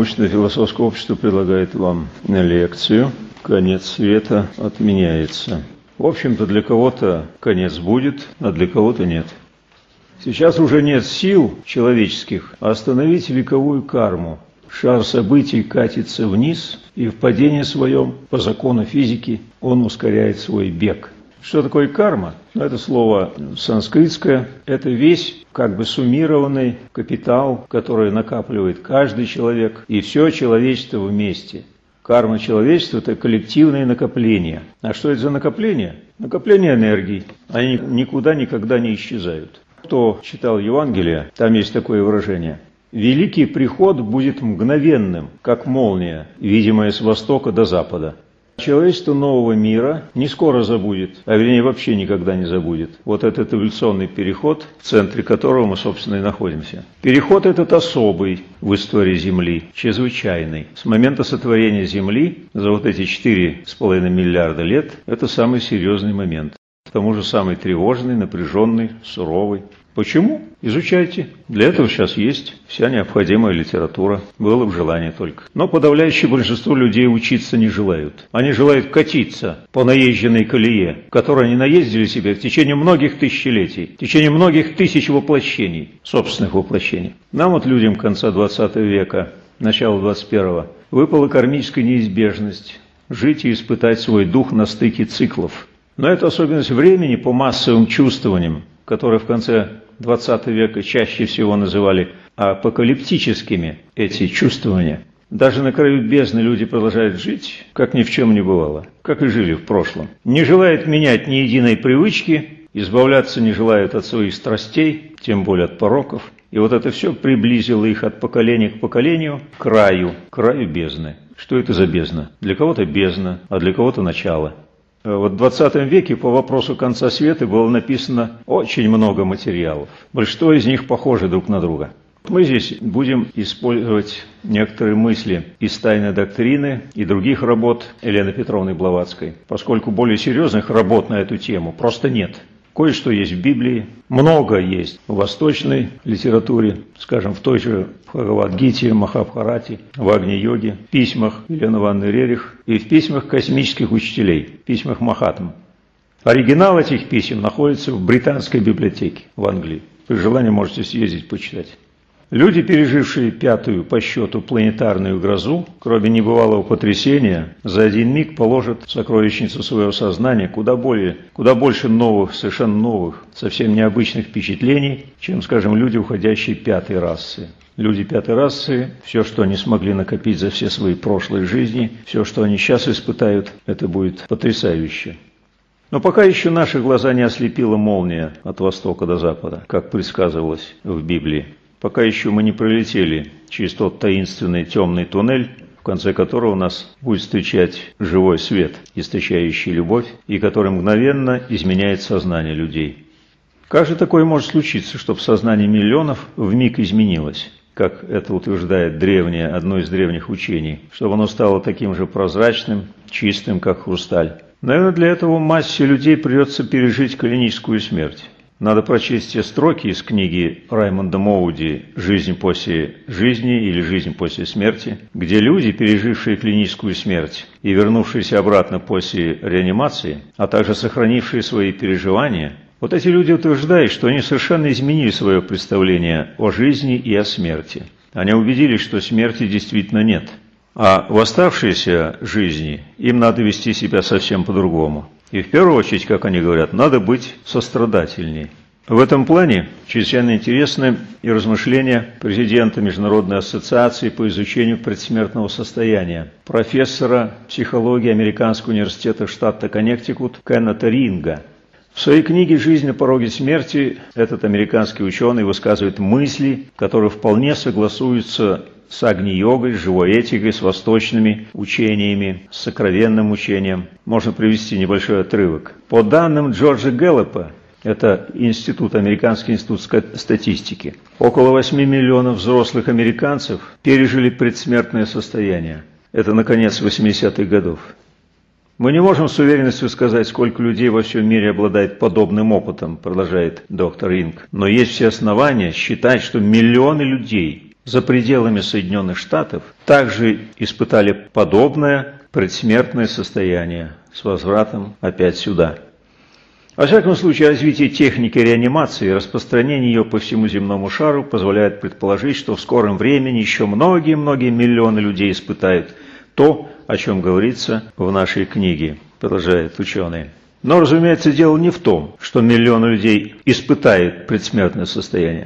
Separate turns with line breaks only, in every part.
Научно-философское общество предлагает вам лекцию «Конец света отменяется». В общем-то, для кого-то конец будет, а для кого-то нет. Сейчас уже нет сил человеческих остановить вековую карму. Шар событий катится вниз, и в падении своем, по закону физики, он ускоряет свой бег. Что такое карма? Это слово санскритское. Это весь как бы суммированный капитал, который накапливает каждый человек и все человечество вместе. Карма человечества – это коллективное накопление. А что это за накопление? Накопление энергии. Они никуда никогда не исчезают. Кто читал Евангелие, там есть такое выражение. «Великий приход будет мгновенным, как молния, видимая с востока до запада». Человечество нового мира не скоро забудет, а вернее вообще никогда не забудет. Вот этот эволюционный переход, в центре которого мы, собственно, и находимся. Переход этот особый в истории Земли, чрезвычайный. С момента сотворения Земли за вот эти 4,5 миллиарда лет это самый серьезный момент. К тому же самый тревожный, напряженный, суровый. Почему? Изучайте. Для этого сейчас есть вся необходимая литература. Было бы желание только. Но подавляющее большинство людей учиться не желают. Они желают катиться по наезженной колее, которой они наездили себе в течение многих тысячелетий, в течение многих тысяч воплощений, собственных воплощений. Нам вот людям конца 20 века, начала 21-го, выпала кармическая неизбежность жить и испытать свой дух на стыке циклов. Но это особенность времени по массовым чувствованиям, которые в конце 20 века чаще всего называли апокалиптическими эти чувствования. Даже на краю бездны люди продолжают жить, как ни в чем не бывало, как и жили в прошлом. Не желают менять ни единой привычки, избавляться не желают от своих страстей, тем более от пороков. И вот это все приблизило их от поколения к поколению к краю бездны. Что это за бездна? Для кого-то бездна, а для кого-то начало. Вот в 20 веке по вопросу конца света было написано очень много материалов. Большинство из них похожи друг на друга. Мы здесь будем использовать некоторые мысли из «Тайной доктрины» и других работ Елены Петровны Блаватской, поскольку более серьезных работ на эту тему просто нет. Кое-что есть в Библии, много есть в восточной литературе, скажем, в той же Бхагавад-гите, Махабхарате, в Агни-йоге, в письмах Елены Ивановны Рерих и в письмах космических учителей, в письмах Махатм. Оригинал этих писем находится в британской библиотеке в Англии. При желании можете съездить почитать. Люди, пережившие 5-ю по счету планетарную грозу, кроме небывалого потрясения, за один миг положат в сокровищницу своего сознания куда больше новых, совершенно новых, совсем необычных впечатлений, чем, скажем, люди, уходящие 5-й расы. Люди 5-й расы, все, что они смогли накопить за все свои прошлые жизни, все, что они сейчас испытают, это будет потрясающе. Но пока еще наши глаза не ослепила молния от востока до запада, как предсказывалось в Библии. Пока еще мы не пролетели через тот таинственный темный туннель, в конце которого нас будет встречать живой свет, источающий любовь, и который мгновенно изменяет сознание людей. Как же такое может случиться, чтобы сознание миллионов вмиг изменилось, как это утверждает одно из древних учений, чтобы оно стало таким же прозрачным, чистым, как хрусталь? Наверное, для этого массе людей придется пережить клиническую смерть. Надо прочесть те строки из книги Раймонда Моуди «Жизнь после жизни» или «Жизнь после смерти», где люди, пережившие клиническую смерть и вернувшиеся обратно после реанимации, а также сохранившие свои переживания, вот эти люди утверждают, что они совершенно изменили свое представление о жизни и о смерти. Они убедились, что смерти действительно нет. А в оставшейся жизни им надо вести себя совсем по-другому. И в первую очередь, как они говорят, надо быть сострадательней. В этом плане чрезвычайно интересны и размышления президента Международной ассоциации по изучению предсмертного состояния, профессора психологии Американского университета штата Коннектикут Кеннета Ринга. В своей книге «Жизнь на пороге смерти» этот американский ученый высказывает мысли, которые вполне согласуются с агни-йогой, с живой этикой, с восточными учениями, с сокровенным учением. Можно привести небольшой отрывок. По данным Джорджа Гэллопа, это Американский институт статистики, около 8 миллионов взрослых американцев пережили предсмертное состояние. Это на конец 80-х годов. Мы не можем с уверенностью сказать, сколько людей во всем мире обладает подобным опытом, продолжает доктор Ринг. Но есть все основания считать, что миллионы людей за пределами Соединенных Штатов также испытали подобное предсмертное состояние с возвратом опять сюда. Во всяком случае, развитие техники реанимации и распространение ее по всему земному шару позволяет предположить, что в скором времени еще многие-многие миллионы людей испытают то, о чем говорится в нашей книге, продолжают ученые. Но, разумеется, дело не в том, что миллионы людей испытают предсмертное состояние,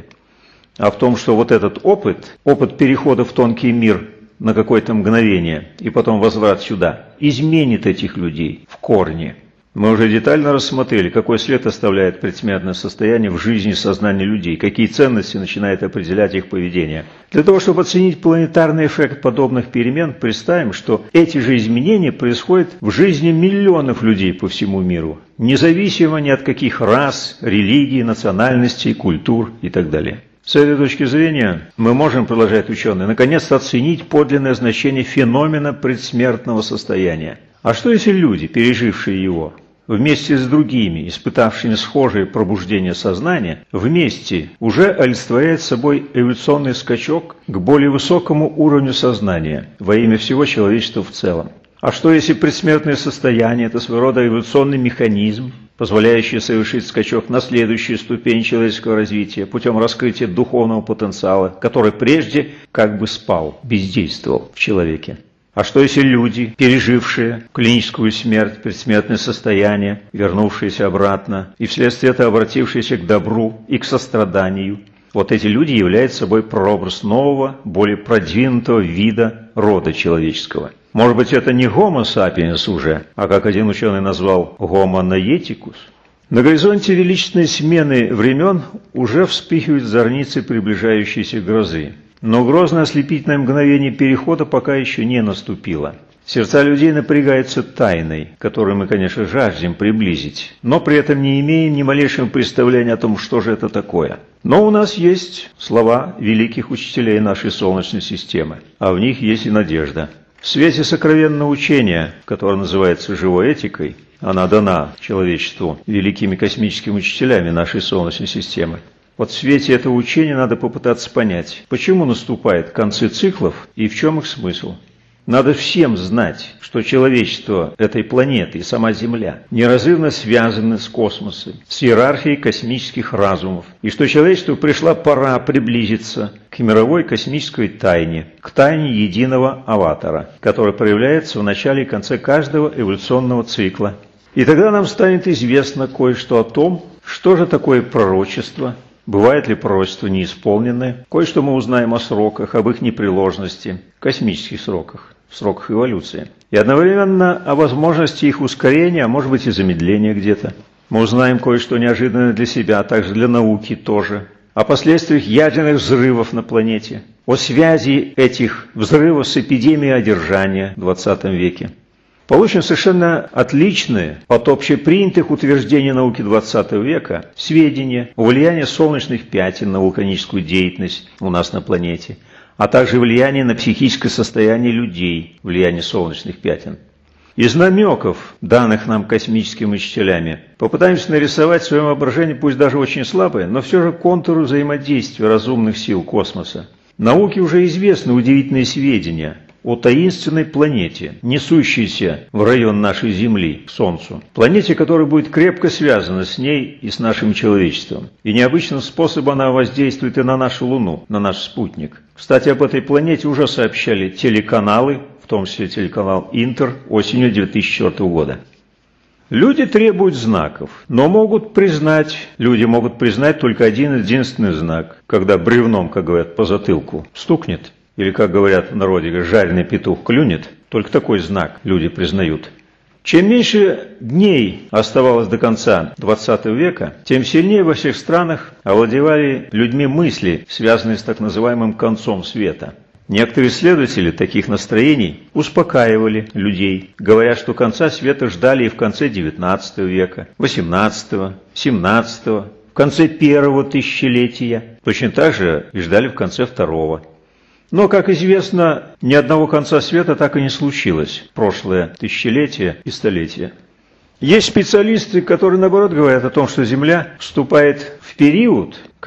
а в том, что вот этот опыт перехода в тонкий мир на какое-то мгновение и потом возврат сюда, изменит этих людей в корне. Мы уже детально рассмотрели, какой след оставляет предсмертное состояние в жизни и сознании людей, какие ценности начинает определять их поведение. Для того, чтобы оценить планетарный эффект подобных перемен, представим, что эти же изменения происходят в жизни миллионов людей по всему миру, независимо ни от каких рас, религий, национальностей, культур и так далее. С этой точки зрения мы можем, продолжают ученые, наконец-то оценить подлинное значение феномена предсмертного состояния. А что если люди, пережившие его, вместе с другими, испытавшими схожее пробуждение сознания, вместе уже олицетворяют собой эволюционный скачок к более высокому уровню сознания во имя всего человечества в целом? А что если предсмертное состояние – это своего рода эволюционный механизм, позволяющий совершить скачок на следующую ступень человеческого развития путем раскрытия духовного потенциала, который прежде как бы спал, бездействовал в человеке? А что если люди, пережившие клиническую смерть, предсмертное состояние, вернувшиеся обратно и вследствие этого обратившиеся к добру и к состраданию, вот эти люди являются собой прообраз нового, более продвинутого вида рода человеческого? Может быть, это не Homo sapiens уже, а, как один ученый назвал, Homo noeticus? На горизонте величественной смены времен уже вспыхивают зорницы приближающейся грозы. Но грозное ослепительное мгновение перехода пока еще не наступило. Сердца людей напрягаются тайной, которую мы, конечно, жаждем приблизить, но при этом не имеем ни малейшего представления о том, что же это такое. Но у нас есть слова великих учителей нашей Солнечной системы, а в них есть и надежда. В свете сокровенного учения, которое называется живой этикой, она дана человечеству великими космическими учителями нашей Солнечной системы. Вот в свете этого учения надо попытаться понять, почему наступают концы циклов и в чем их смысл. Надо всем знать, что человечество этой планеты и сама Земля неразрывно связаны с космосом, с иерархией космических разумов, и что человечеству пришла пора приблизиться к мировой космической тайне, к тайне единого аватара, который проявляется в начале и конце каждого эволюционного цикла. И тогда нам станет известно кое-что о том, что же такое пророчество, бывает ли пророчество неисполненное, кое-что мы узнаем о сроках, об их непреложности, космических сроках, в сроках эволюции, и одновременно о возможности их ускорения, а может быть и замедления где-то. Мы узнаем кое-что неожиданное для себя, а также для науки тоже, о последствиях ядерных взрывов на планете, о связи этих взрывов с эпидемией одержания в 20 веке. Получим совершенно отличные от общепринятых утверждений науки 20 века сведения о влиянии солнечных пятен на вулканическую деятельность у нас на планете, а также влияние на психическое состояние людей, влияние солнечных пятен. Из намеков, данных нам космическими учителями, попытаемся нарисовать в своем воображении, пусть даже очень слабые, но все же контуры взаимодействия разумных сил космоса. Науке уже известны удивительные сведения о таинственной планете, несущейся в район нашей Земли, к Солнцу. Планете, которая будет крепко связана с ней и с нашим человечеством. И необычным способом она воздействует и на нашу Луну, на наш спутник. Кстати, об этой планете уже сообщали телеканалы, в том числе телеканал Интер, осенью 2004 года. Люди требуют знаков, но люди могут признать только один единственный знак, когда бревном, как говорят, по затылку стукнет, или, как говорят в народе, жареный петух клюнет, только такой знак люди признают. Чем меньше дней оставалось до конца 20 века, тем сильнее во всех странах овладевали людьми мысли, связанные с так называемым концом света. Некоторые исследователи таких настроений успокаивали людей, говоря, что конца света ждали и в конце 19 века, 18, 17, в конце первого тысячелетия, точно так же и ждали в конце второго. Но, как известно, ни одного конца света так и не случилось в прошлое тысячелетие и столетие. Есть специалисты, которые, наоборот, говорят о том, что Земля вступает в период,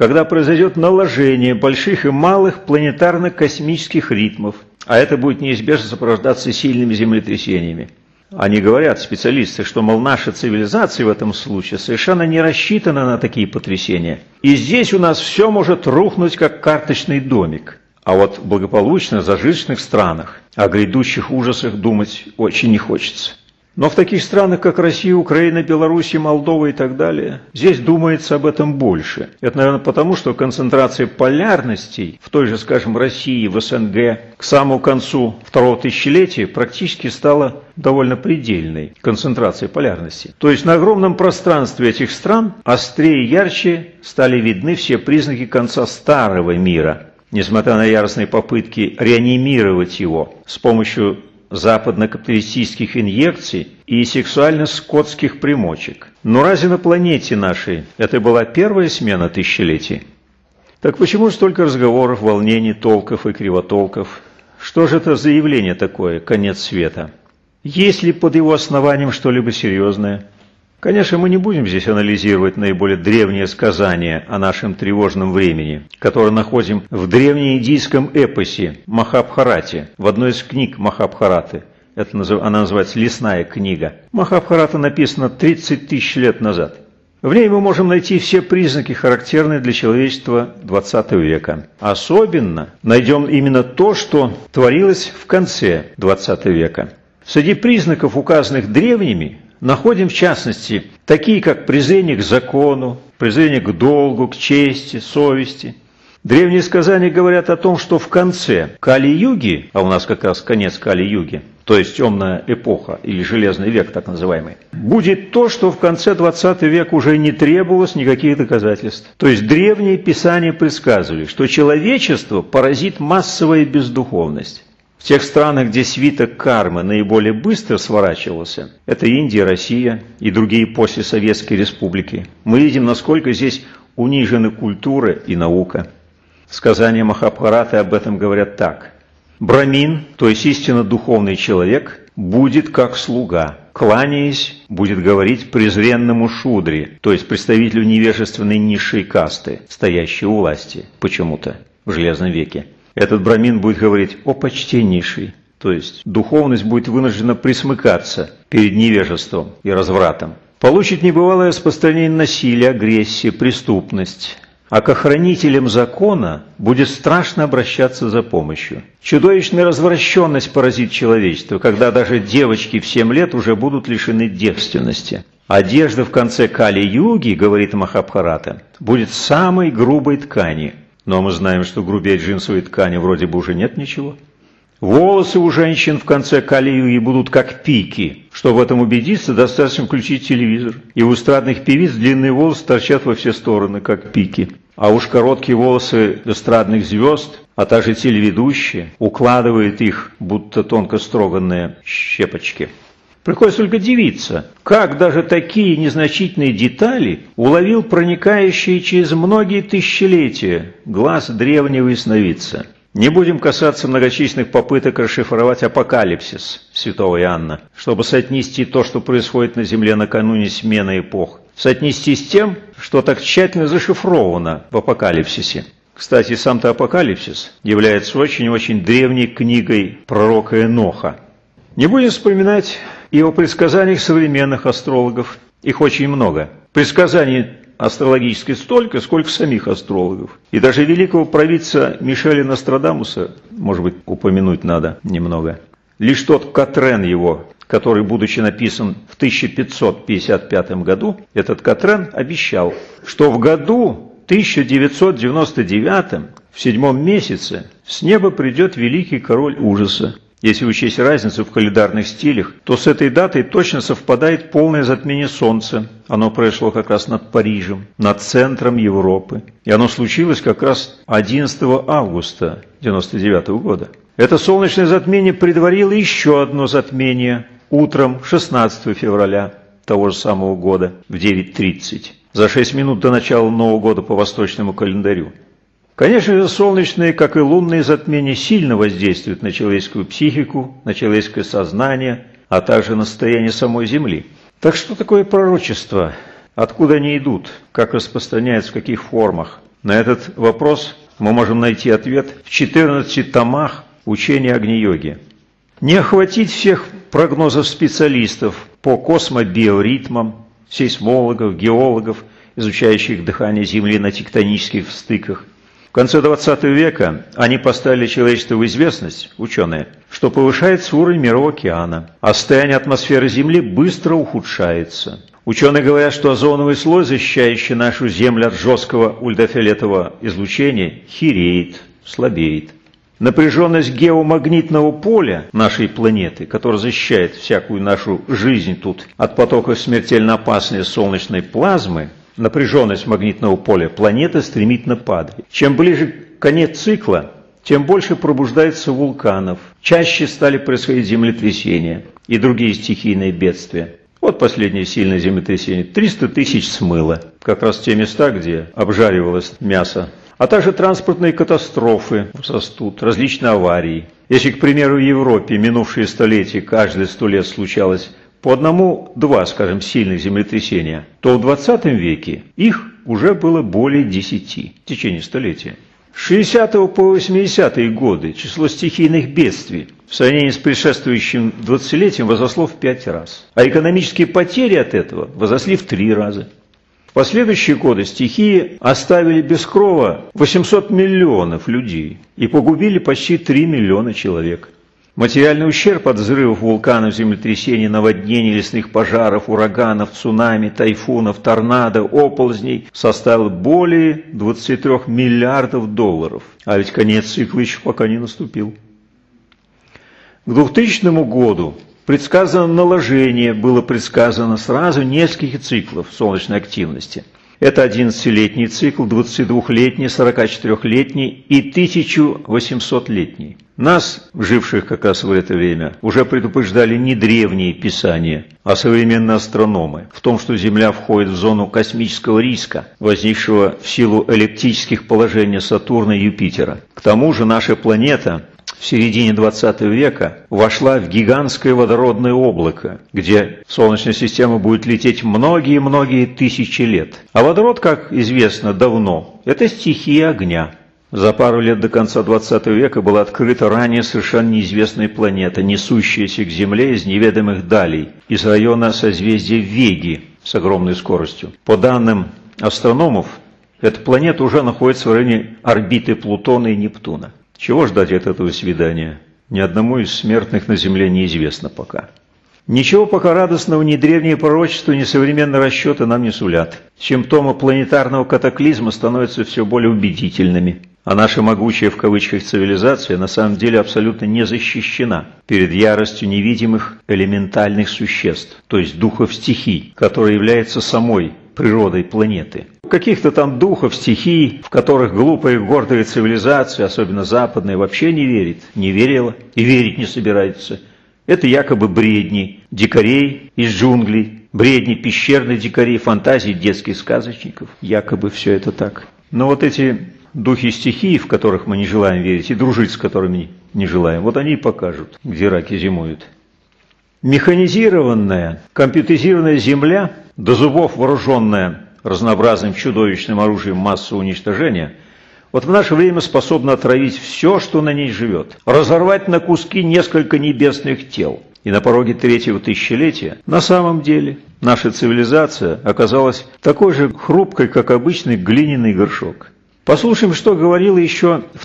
когда произойдет наложение больших и малых планетарно-космических ритмов, а это будет неизбежно сопровождаться сильными землетрясениями. Они говорят, специалисты, что, мол, наша цивилизация в этом случае совершенно не рассчитана на такие потрясения. И здесь у нас все может рухнуть, как карточный домик. А вот в благополучно зажиточных странах о грядущих ужасах думать очень не хочется. Но в таких странах, как Россия, Украина, Беларусь, Молдова и так далее, здесь думается об этом больше. Это, наверное, потому, что концентрация полярностей в той же, скажем, России, в СНГ к самому концу второго тысячелетия практически стала довольно предельной концентрацией полярностей. То есть на огромном пространстве этих стран острее и ярче стали видны все признаки конца старого мира, несмотря на яростные попытки реанимировать его с помощью западно-капиталистических инъекций и сексуально-скотских примочек. Но разве на планете нашей это была первая смена тысячелетий? Так почему столько разговоров, волнений, толков и кривотолков? Что же это за явление такое, конец света? Есть ли под его основанием что-либо серьезное? Конечно, мы не будем здесь анализировать наиболее древние сказания о нашем тревожном времени, которые находим в древнеиндийском эпосе Махабхарате, в одной из книг Махабхараты. Она называется «Лесная книга». Махабхарата написана 30 тысяч лет назад. В ней мы можем найти все признаки, характерные для человечества XX века. Особенно найдем именно то, что творилось в конце XX века. Среди признаков, указанных древними, находим, в частности, такие как презрение к закону, презрение к долгу, к чести, совести. Древние сказания говорят о том, что в конце Кали-юги, а у нас как раз конец Кали-юги, то есть темная эпоха или железный век так называемый, будет то, что в конце 20 века уже не требовалось никаких доказательств. То есть древние писания предсказывали, что человечество поразит массовая бездуховность. В тех странах, где свиток кармы наиболее быстро сворачивался, это Индия, Россия и другие постсоветские республики, мы видим, насколько здесь унижены культура и наука. Сказания Махабхараты об этом говорят так. Брамин, то есть истинно духовный человек, будет как слуга, кланяясь, будет говорить презренному шудре, то есть представителю невежественной низшей касты, стоящей у власти почему-то в Железном веке. Этот брамин будет говорить о почтеннейшей, то есть духовность будет вынуждена присмыкаться перед невежеством и развратом. Получит небывалое распространение насилия, агрессии, преступность. А к охранителям закона будет страшно обращаться за помощью. Чудовищная развращенность поразит человечество, когда даже девочки в 7 лет уже будут лишены девственности. Одежда в конце Кали-юги, говорит Махабхарата, будет самой грубой ткани. Но мы знаем, что грубее джинсовой ткани вроде бы уже нет ничего. Волосы у женщин в конце Кали-юги будут как пики. Чтобы в этом убедиться, достаточно включить телевизор. И у эстрадных певиц длинные волосы торчат во все стороны, как пики. А уж короткие волосы эстрадных звезд, а также телеведущие, укладывают их, будто тонко строганные щепочки. Приходится только дивиться, как даже такие незначительные детали уловил проникающий через многие тысячелетия глаз древнего ясновидца. Не будем касаться многочисленных попыток расшифровать апокалипсис святого Иоанна, чтобы соотнести то, что происходит на земле накануне смены эпох, соотнести с тем, что так тщательно зашифровано в апокалипсисе. Кстати, сам-то апокалипсис является очень-очень древней книгой пророка Еноха. Не будем вспоминать и о предсказаниях современных астрологов. Их очень много. Предсказаний астрологически столько, сколько самих астрологов. И даже великого провидца Мишеля Нострадамуса, может быть, упомянуть надо немного. Лишь тот Катрен его, который, будучи написан в 1555 году, этот Катрен обещал, что в году 1999, в 7-м месяце, с неба придет великий король ужаса. Если учесть разницу в календарных стилях, то с этой датой точно совпадает полное затмение Солнца. Оно произошло как раз над Парижем, над центром Европы. И оно случилось как раз 11 августа 1999 года. Это солнечное затмение предварило еще одно затмение утром 16 февраля того же самого года в 9:30, за 6 минут до начала Нового года по восточному календарю. Конечно же, солнечные, как и лунные затмения, сильно воздействуют на человеческую психику, на человеческое сознание, а также на состояние самой Земли. Так что такое пророчество? Откуда они идут? Как распространяются, в каких формах? На этот вопрос мы можем найти ответ в 14 томах учения Агни-йоги. Не охватить всех прогнозов специалистов по космобиоритмам, сейсмологов, геологов, изучающих дыхание Земли на тектонических стыках. В конце 20 века они поставили человечеству в известность, ученые, что повышается уровень Мирового океана, а состояние атмосферы Земли быстро ухудшается. Ученые говорят, что озоновый слой, защищающий нашу Землю от жесткого ультрафиолетового излучения, хиреет, слабеет. Напряженность геомагнитного поля нашей планеты, которая защищает всякую нашу жизнь тут от потоков смертельно опасной солнечной плазмы, напряженность магнитного поля планеты стремительно падает. Чем ближе конец цикла, тем больше пробуждается вулканов, чаще стали происходить землетрясения и другие стихийные бедствия. Вот последнее сильное землетрясение. 300 тысяч смыло, как раз те места, где обжаривалось мясо. А также транспортные катастрофы растут, различные аварии. Если, к примеру, в Европе минувшие столетия каждые 100 лет случалось по 1-2, скажем, сильных землетрясения, то в 20 веке их уже было более 10 в течение столетия. С 60 по 80-е годы число стихийных бедствий в сравнении с предшествующим 20-летием возросло в 5 раз, а экономические потери от этого возросли в 3 раза. В последующие годы стихии оставили без крова 800 миллионов людей и погубили почти 3 миллиона человек. Материальный ущерб от взрывов вулканов, землетрясений, наводнений, лесных пожаров, ураганов, цунами, тайфунов, торнадо, оползней составил более 23 миллиардов долларов. А ведь конец цикла еще пока не наступил. К 2000 году предсказано наложение, было предсказано сразу нескольких циклов солнечной активности. Это 11-летний цикл, 22-летний, 44-летний и 1800-летний. Нас, живших как раз в это время, уже предупреждали не древние писания, а современные астрономы в том, что Земля входит в зону космического риска, возникшего в силу эллиптических положений Сатурна и Юпитера. К тому же наша планета в середине 20 века вошла в гигантское водородное облако, где Солнечная система будет лететь многие-многие тысячи лет. А водород, как известно давно, это стихия огня. За пару лет до конца 20 века была открыта ранее совершенно неизвестная планета, несущаяся к Земле из неведомых далей, из района созвездия Веги с огромной скоростью. По данным астрономов, эта планета уже находится в районе орбиты Плутона и Нептуна. Чего ждать от этого свидания? Ни одному из смертных на Земле неизвестно пока. Ничего пока радостного ни древние пророчества, ни современные расчеты нам не сулят. Симптомы планетарного катаклизма становятся все более убедительными. А наша могучая в кавычках цивилизация на самом деле абсолютно не защищена перед яростью невидимых элементальных существ, то есть духов стихий, которые являются самой природой планеты. Каких-то там духов, стихий, в которых глупая и гордая цивилизация, особенно западная, вообще не верит, не верила и верить не собирается. Это якобы бредни дикарей из джунглей, бредни пещерных дикарей, фантазии детских сказочников. Якобы все это так. Но вот эти духи стихий, в которых мы не желаем верить, и дружить с которыми не желаем, вот они и покажут, где раки зимуют. Механизированная, компьютеризированная Земля, до зубов вооруженная разнообразным чудовищным оружием массового уничтожения, вот в наше время способна отравить все, что на ней живет, разорвать на куски несколько небесных тел. И на пороге 3-го тысячелетия на самом деле наша цивилизация оказалась такой же хрупкой, как обычный глиняный горшок. Послушаем, что говорила еще в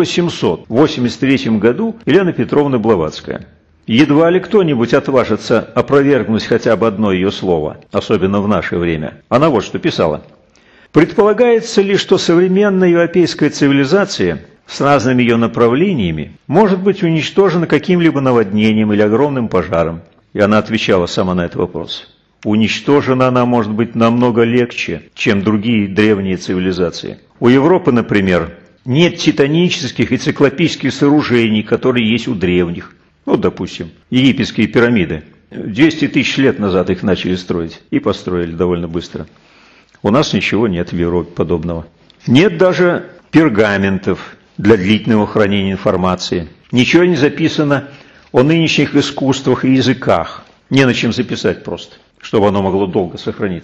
1883 году Елена Петровна Блаватская. Едва ли кто-нибудь отважится опровергнуть хотя бы одно ее слово, особенно в наше время. Она вот что писала. «Предполагается ли, что современная европейская цивилизация с разными ее направлениями может быть уничтожена каким-либо наводнением или огромным пожаром?» И она отвечала сама на этот вопрос. Уничтожена она может быть намного легче, чем другие древние цивилизации. У Европы, например, нет титанических и циклопических сооружений, которые есть у древних. Ну, допустим, египетские пирамиды. 200 тысяч лет назад их начали строить и построили довольно быстро. У нас ничего нет в Европе подобного. Нет даже пергаментов для длительного хранения информации. Ничего не записано о нынешних искусствах и языках. Не на чем записать просто, чтобы оно могло долго сохраниться.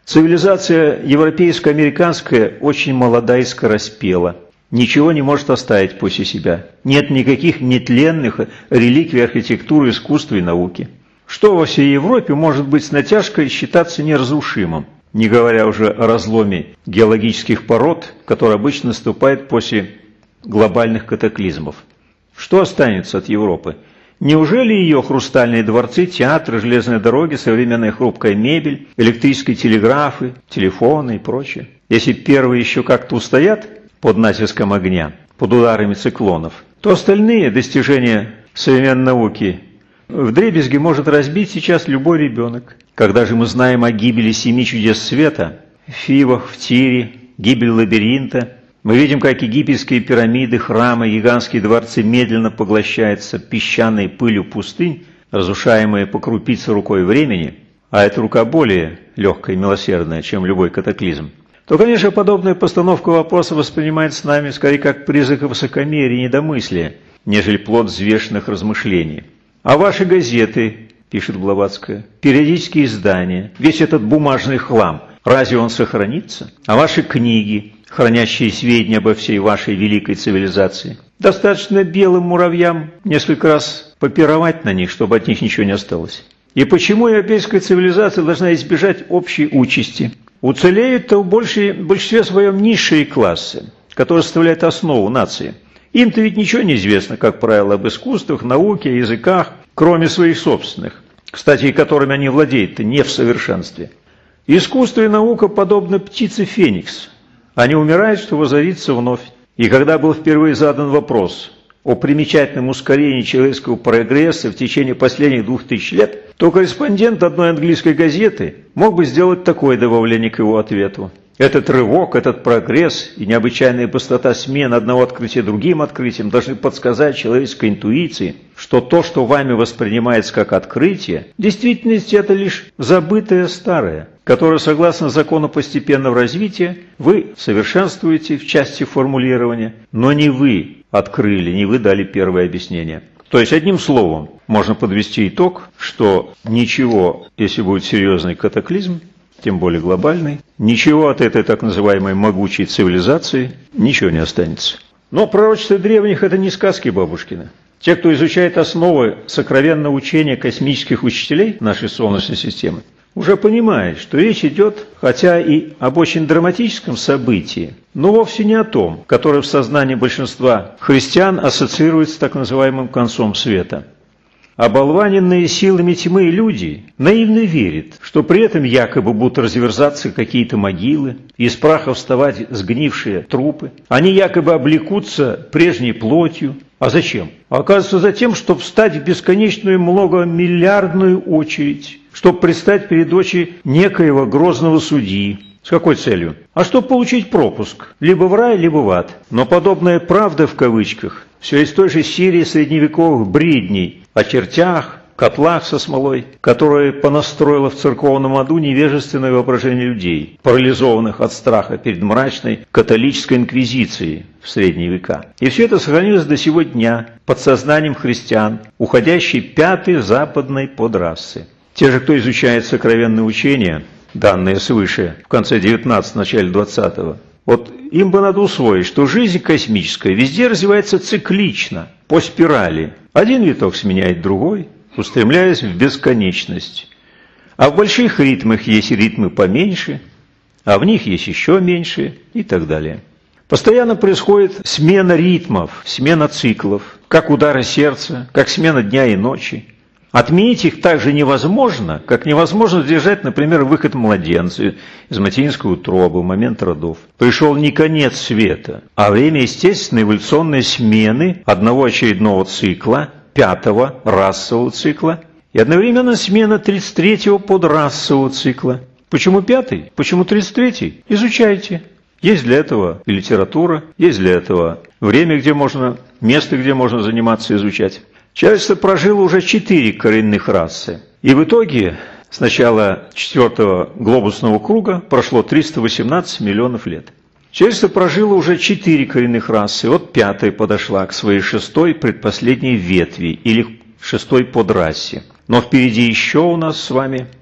Цивилизация европейско-американская очень молода и скороспела. Ничего не может оставить после себя. Нет никаких нетленных реликвий архитектуры, искусства и науки. Что во всей Европе может быть с натяжкой считаться неразрушимым, не говоря уже о разломе геологических пород, который обычно наступает после глобальных катаклизмов. Что останется от Европы? Неужели ее хрустальные дворцы, театры, железные дороги, современная хрупкая мебель, электрические телеграфы, телефоны и прочее? Если первые еще как-то устоят под натиском огня, под ударами циклонов, то остальные достижения современной науки вдребезги может разбить сейчас любой ребенок. Когда же мы знаем о гибели 7 чудес света, в Фивах, в Тире, гибель лабиринта, мы видим, как египетские пирамиды, храмы, гигантские дворцы медленно поглощаются песчаной пылью пустынь, разрушаемые по крупице рукой времени, а эта рука более легкая и милосердная, чем любой катаклизм, то, конечно, подобная постановка вопроса воспринимается нами скорее как призыв высокомерия и недомыслия, нежели плод взвешенных размышлений. А ваши газеты, пишет Блаватская, периодические издания, весь этот бумажный хлам, разве он сохранится? А ваши книги, хранящие сведения обо всей вашей великой цивилизации, достаточно белым муравьям несколько раз попировать на них, чтобы от них ничего не осталось. И почему европейская цивилизация должна избежать общей участи? Уцелеют-то в большинстве своем низшие классы, которые составляют основу нации. Им-то ведь ничего не известно, как правило, об искусствах, науке, языках, кроме своих собственных, кстати, которыми они владеют-то не в совершенстве. Искусство и наука подобны птице Феникс. Они умирают, чтобы озариться вновь. И когда был впервые задан вопрос о примечательном ускорении человеческого прогресса в течение последних 2000 лет, то корреспондент одной английской газеты мог бы сделать такое добавление к его ответу. Этот рывок, этот прогресс и необычайная быстрота смены одного открытия другим открытием должны подсказать человеческой интуиции, что то, что вами воспринимается как открытие, в действительности это лишь забытое старое, которое, согласно закону постепенного развития, вы совершенствуете в части формулирования, но не вы открыли, не вы дали первое объяснение. То есть, одним словом, можно подвести итог, что ничего, если будет серьезный катаклизм, тем более глобальный, ничего от этой так называемой могучей цивилизации ничего не останется. Но пророчество древних – это не сказки бабушкины. Те, кто изучает основы сокровенного учения космических учителей нашей Солнечной системы, уже понимает, что речь идет, хотя и об очень драматическом событии, но вовсе не о том, которое в сознании большинства христиан ассоциируется с так называемым концом света. Оболваненные силами тьмы люди наивно верят, что при этом якобы будут разверзаться какие-то могилы, из праха вставать сгнившие трупы. Они якобы облекутся прежней плотью. А зачем? Оказывается, за тем, чтобы встать в бесконечную многомиллиардную очередь, чтобы предстать перед очи некоего грозного судьи. С какой целью? А чтобы получить пропуск, либо в рай, либо в ад. Но подобная «правда» в кавычках все из той же серии средневековых бредней о чертях, котлах со смолой, которые понастроило в церковном аду невежественное воображение людей, парализованных от страха перед мрачной католической инквизицией в средние века. И все это сохранилось до сего дня под сознанием христиан, уходящей пятой западной подрасы. Те же, кто изучает сокровенные учения, данные свыше в конце 19-го, начале 20-го, вот им бы надо усвоить, что жизнь космическая везде развивается циклично, по спирали. Один виток сменяет другой, устремляясь в бесконечность. А в больших ритмах есть ритмы поменьше, а в них есть еще меньше и так далее. Постоянно происходит смена ритмов, смена циклов, как удары сердца, как смена дня и ночи. Отменить их так же невозможно, как невозможно сдержать, например, выход младенца из материнской утробы в момент родов. Пришел не конец света, а время естественной эволюционной смены одного очередного цикла, пятого расового цикла, и одновременно смена 33-го подрасового цикла. Почему пятый? Почему 33-й? Изучайте. Есть для этого и литература, есть для этого время, где можно, место, где можно заниматься и изучать. Человечество прожило уже 4 коренных расы. И в итоге с начала 4-го глобусного круга прошло 318 миллионов лет. Человечество прожило уже 4 коренных расы. Вот 5-я подошла к своей 6-й предпоследней ветви или 6-й подрасе. Но впереди еще у нас с вами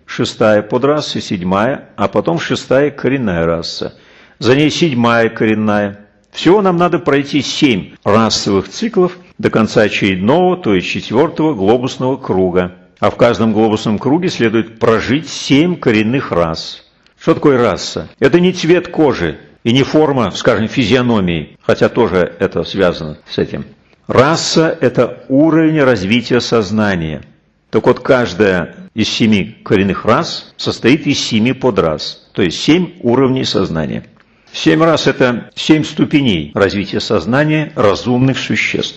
6-я подраса, 7-я, а потом 6-я коренная раса. За ней 7-я коренная. Всего нам надо пройти 7 расовых циклов до конца очередного, то есть 4-го глобусного круга. А в каждом глобусном круге следует прожить 7 коренных рас. Что такое раса? Это не цвет кожи и не форма, скажем, физиономии, хотя тоже это связано с этим. Раса – это уровень развития сознания. Так вот, каждая из 7 коренных рас состоит из 7 подрас, то есть 7 уровней сознания. 7 рас – это 7 ступеней развития сознания разумных существ.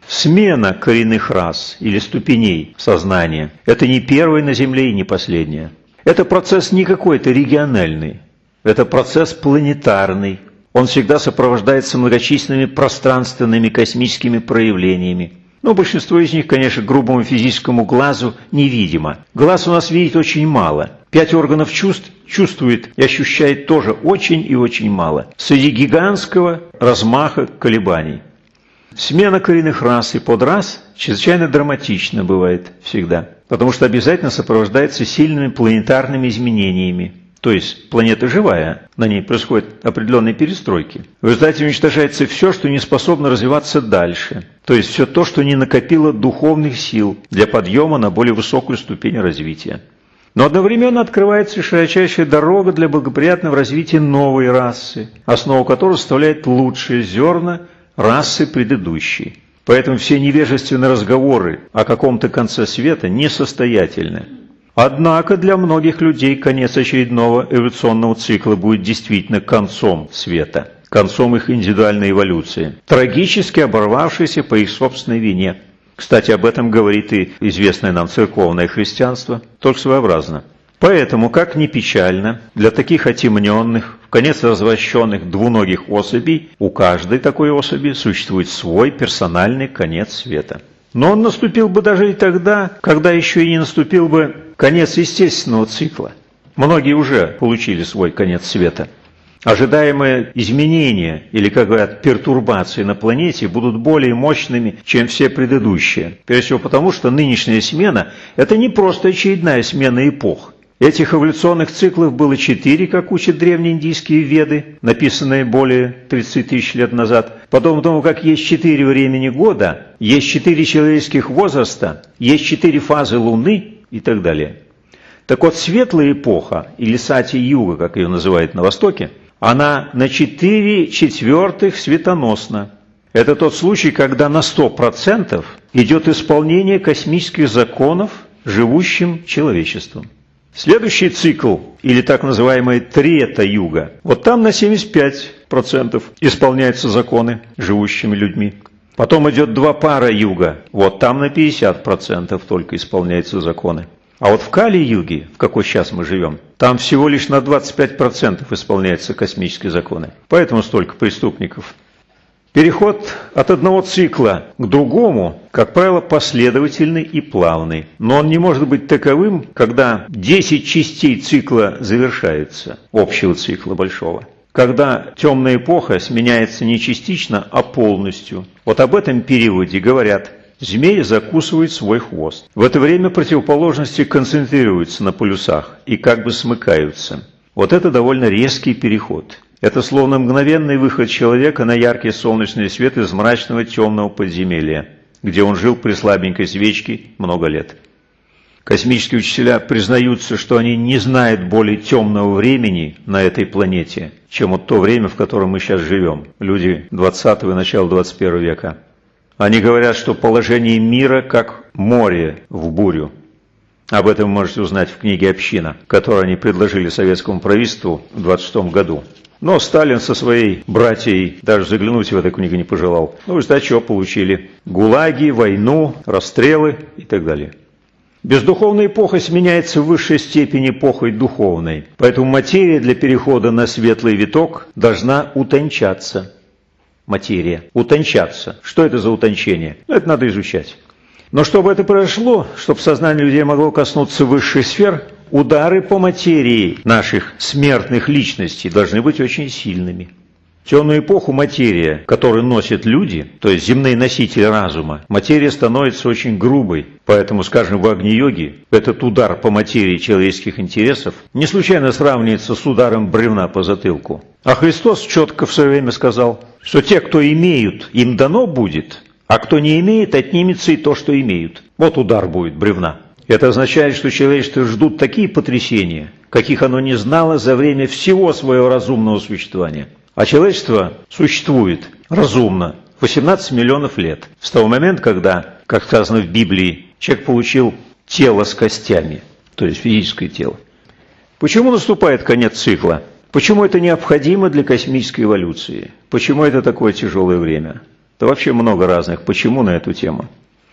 Смена коренных рас или ступеней сознания – это не первая на Земле и не последняя. Это процесс не какой-то региональный, это процесс планетарный. Он всегда сопровождается многочисленными пространственными космическими проявлениями. Но большинство из них, конечно, грубому физическому глазу невидимо. Глаз у нас видит очень мало. 5 органов чувств чувствует и ощущает тоже очень и очень мало. Среди гигантского размаха колебаний. Смена коренных рас и подрас чрезвычайно драматична бывает всегда, потому что обязательно сопровождается сильными планетарными изменениями. То есть планета живая, на ней происходят определенные перестройки. В результате уничтожается все, что не способно развиваться дальше. То есть все то, что не накопило духовных сил для подъема на более высокую ступень развития. Но одновременно открывается широчайшая дорога для благоприятного развития новой расы, основу которой составляет лучшие зерна расы предыдущей. Поэтому все невежественные разговоры о каком-то конце света несостоятельны. Однако для многих людей конец очередного эволюционного цикла будет действительно концом света, концом их индивидуальной эволюции, трагически оборвавшейся по их собственной вине. Кстати, об этом говорит и известное нам церковное христианство, только своеобразно. Поэтому, как ни печально, для таких отемненных, вконец развращенных двуногих особей, у каждой такой особи существует свой персональный конец света. Но он наступил бы даже и тогда, когда еще и не наступил бы конец естественного цикла. Многие уже получили свой конец света. Ожидаемые изменения, или, как говорят, пертурбации на планете будут более мощными, чем все предыдущие. Прежде всего потому, что нынешняя смена – это не просто очередная смена эпох. Этих эволюционных циклов было 4, как учат древнеиндийские веды, написанные более 30 тысяч лет назад. Подобно тому, как есть 4 времени года, есть 4 человеческих возраста, есть 4 фазы Луны и так далее. Так вот, светлая эпоха, или Сати-юга, как ее называют на Востоке, она на 4/4 светоносна. Это тот случай, когда на 100% идет исполнение космических законов живущим человечеством. Следующий цикл, или так называемая Трета-юга, вот там на 75% исполняются законы живущими людьми. Потом идет Двапара-юга, вот там на 50% только исполняются законы. А вот в Кали-юге, в какой сейчас мы живем, там всего лишь на 25% исполняются космические законы. Поэтому столько преступников. Переход от одного цикла к другому, как правило, последовательный и плавный. Но он не может быть таковым, когда 10 частей цикла завершаются, общего цикла большого. Когда темная эпоха сменяется не частично, а полностью. Вот об этом периоде говорят: змеи закусывают свой хвост. В это время противоположности концентрируются на полюсах и как бы смыкаются. Вот это довольно резкий переход. Это словно мгновенный выход человека на яркий солнечный свет из мрачного темного подземелья, где он жил при слабенькой свечке много лет. Космические учителя признаются, что они не знают более темного времени на этой планете, чем вот то время, в котором мы сейчас живем, люди 20-го и начала 21 века. Они говорят, что положение мира как море в бурю. Об этом вы можете узнать в книге «Община», которую они предложили советскому правительству в 1926 году. Но Сталин со своей братьей даже заглянуть в эту книгу не пожелал. Ну, в результате чего получили гулаги, войну, расстрелы и так далее. Бездуховная эпоха сменяется в высшей степени эпохой духовной. Поэтому материя для перехода на светлый виток должна утончаться. Материя. Утончаться. Что это за утончение? Это надо изучать. Но чтобы это произошло, чтобы сознание людей могло коснуться высших сфер, удары по материи наших смертных личностей должны быть очень сильными. В темную эпоху материя, которую носят люди, то есть земные носители разума, материя становится очень грубой. Поэтому, скажем, в Агни-йоге этот удар по материи человеческих интересов не случайно сравнивается с ударом бревна по затылку. А Христос четко в свое время сказал, что те, кто имеют, им дано будет, а кто не имеет, отнимется и то, что имеют. Вот удар будет бревна. Это означает, что человечество ждут такие потрясения, каких оно не знало за время всего своего разумного существования. А человечество существует разумно 18 миллионов лет. С того момента, когда, как сказано в Библии, человек получил тело с костями, то есть физическое тело. Почему наступает конец цикла? Почему это необходимо для космической эволюции? Почему это такое тяжелое время? Да вообще много разных «почему» на эту тему.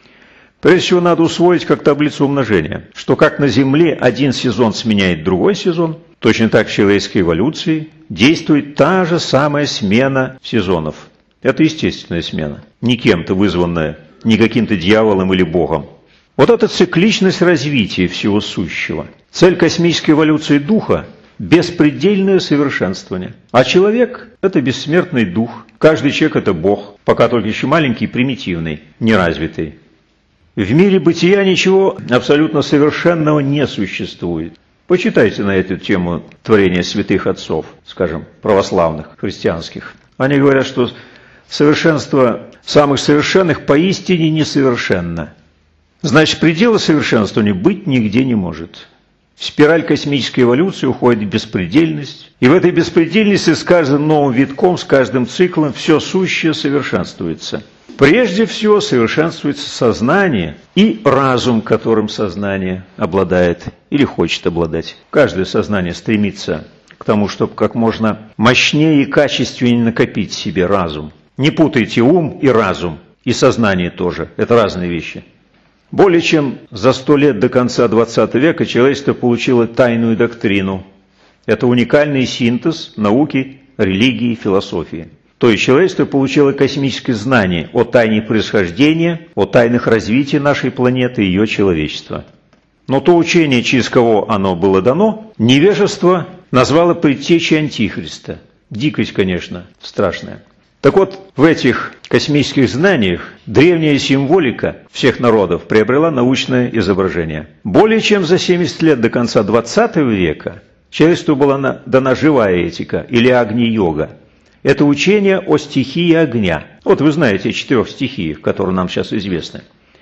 Прежде всего, надо усвоить как таблицу умножения, что как на Земле один сезон сменяет другой сезон, точно так в человеческой эволюции действует та же самая смена сезонов. Это естественная смена, не кем-то вызванная, не каким-то дьяволом или богом. Вот эта цикличность развития всего сущего. Цель космической эволюции духа – беспредельное совершенствование. А человек – это бессмертный дух. Каждый человек – это бог, пока только еще маленький, примитивный, неразвитый. В мире бытия ничего абсолютно совершенного не существует. Почитайте на эту тему творения святых отцов, скажем, православных, христианских. Они говорят, что совершенство самых совершенных поистине несовершенно. Значит, предела совершенствования быть нигде не может. В спираль космической эволюции уходит в беспредельность. И в этой беспредельности с каждым новым витком, с каждым циклом все сущее совершенствуется. Прежде всего совершенствуется сознание и разум, которым сознание обладает или хочет обладать. Каждое сознание стремится к тому, чтобы как можно мощнее и качественнее накопить себе разум. Не путайте ум и разум, и сознание тоже. Это разные вещи. Более чем за 100 лет до конца 20 века человечество получило тайную доктрину. Это уникальный синтез науки, религии, философии. То есть человечество получило космическое знание о тайне происхождения, о тайнах развития нашей планеты и ее человечества. Но то учение, через кого оно было дано, невежество назвало предтечей Антихриста. Дикость, конечно, страшная. Так вот, в этих космических знаниях древняя символика всех народов приобрела научное изображение. Более чем за 70 лет до конца 20 века человечеству была дана живая этика или Агни-йога. Это учение о стихии огня. Вот вы знаете 4 стихии, которые нам сейчас известны.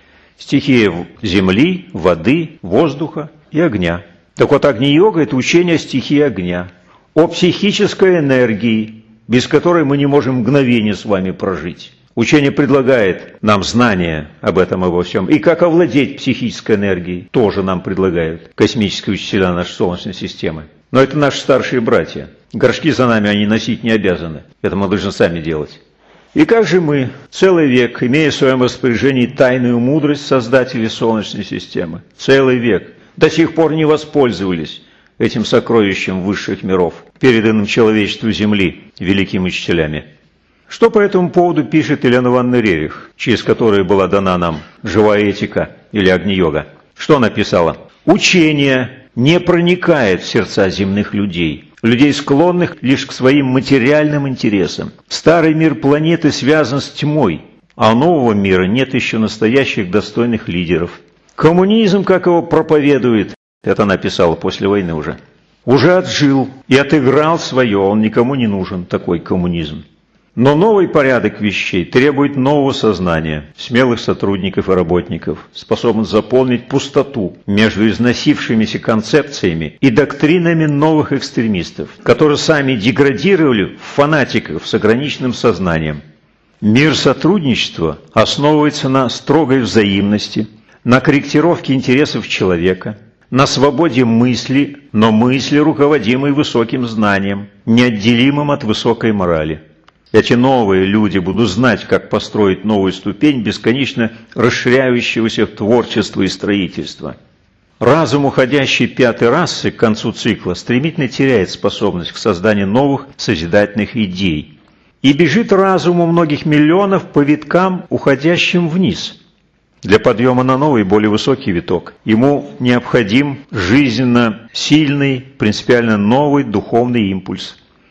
Стихия земли, воды, воздуха и огня. Так вот, Агни-йога – это учение о стихии огня, о психической энергии, без которой мы не можем мгновение с вами прожить. Учение предлагает нам знания об этом, обо всем. И как овладеть психической энергией, тоже нам предлагают космические учителя нашей Солнечной системы. Но это наши старшие братья. Горшки за нами они носить не обязаны. Это мы должны сами делать. И как же мы, целый век, имея в своем распоряжении тайную мудрость создателей Солнечной системы, целый век, до сих пор не воспользовались этим сокровищем высших миров, переданным человечеству Земли великими учителями? Что по этому поводу пишет Елена Ивановна Рерих, через которую была дана нам живая этика или Агни-йога? Что она писала? «Учение не проникает в сердца земных людей, людей, склонных лишь к своим материальным интересам. Старый мир планеты связан с тьмой, а у нового мира нет еще настоящих достойных лидеров. Коммунизм, как его проповедует, это она писала после войны уже отжил и отыграл свое, он никому не нужен, такой коммунизм. Но новый порядок вещей требует нового сознания, смелых сотрудников и работников, способных заполнить пустоту между износившимися концепциями и доктринами новых экстремистов, которые сами деградировали в фанатиков с ограниченным сознанием. Мир сотрудничества основывается на строгой взаимности, на корректировке интересов человека, на свободе мысли, но мысли, руководимой высоким знанием, неотделимым от высокой морали. Эти новые люди будут знать, как построить новую ступень бесконечно расширяющегося творчества и строительства. Разум уходящей 5-й расы к концу цикла стремительно теряет способность к созданию новых созидательных идей. И бежит разум у многих миллионов по виткам, уходящим вниз. Для подъема на новый, более высокий виток ему необходим жизненно сильный, принципиально новый духовный импульс.